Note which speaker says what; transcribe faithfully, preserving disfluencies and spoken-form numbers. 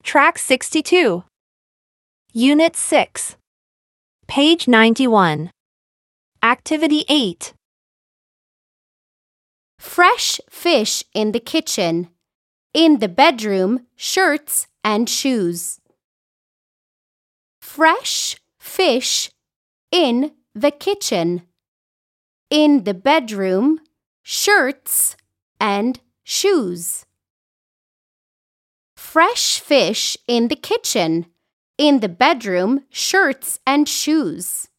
Speaker 1: Track sixty-two. Unit six. Page ninety-one. Activity eight.
Speaker 2: Fresh fish in the kitchen. In the bedroom, shirts and shoes. Fresh fish in the kitchen. In the bedroom, shirts and shoes. Fresh fish in the kitchen. In the bedroom, shirts and shoes.